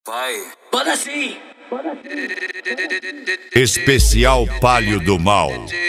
Vai. Bora sim. Especial Palio do Mal.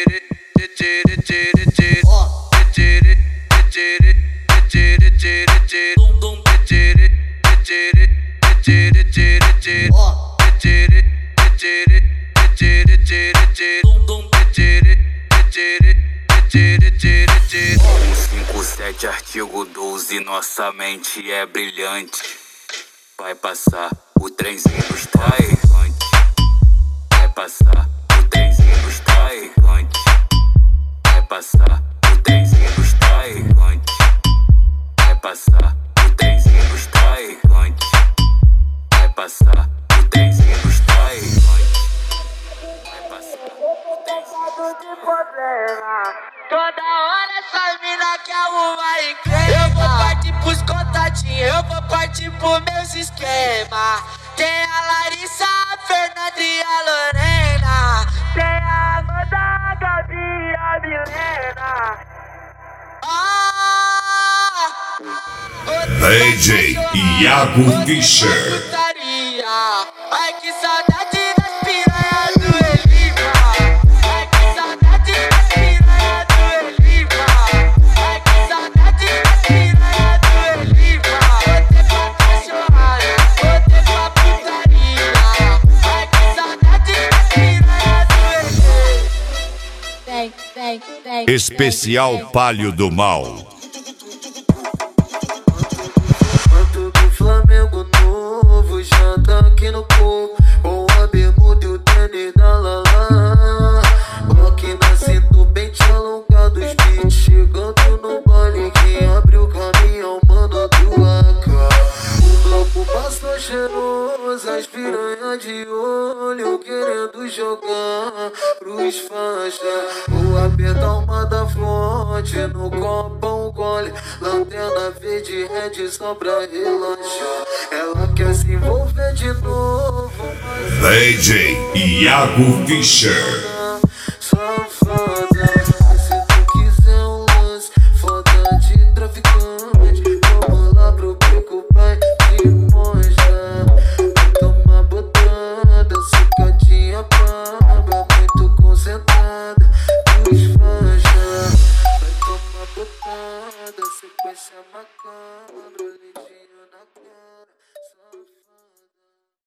Sete artigo 12, nossa mente é brilhante. Vai passar o trenzinho dos traficantes. Vai passar o trenzinho dos traficantes. Vai passar o trenzinho dos traficantes. Vai passar o trenzinho dos traficantes. Vai passar o trenzinho dos traficantes. Vai passar o trenzinho de problema. Toda hora essa mina quer arrumar encrenca. Eu vou partir pros contatinhos, eu vou partir pros meus esquemas. Tem a Larissa, a Fernanda e a Lorena. Tem a Amanda, a Gabi e a Milena. DJ Iago Fischer. Ai que saudade das piranhas do Elipa. Ai que saudade das piranhas do Elipa. Ai que saudade das piranhas do Elipa. Botei pra cachorrada, botei pra putaria. Ai que saudade das piranhas do Elipa. Especial Palio do Mal. Flamengo novo já tá aqui no povo, com a bermuda e o tênis da Lala. Rock na cintura, pente alongado, os beats chegando no baile. Quem abre o caminhão, mano, do AK. O bloco passou cheiroso, as piranhas de olho querendo jogar pros faixa. Vou apertar uma da fronte, no copão gole, lanterna verde red só pra relaxar. Ela quer se envolver de novo, mas DJ Iago Fischer.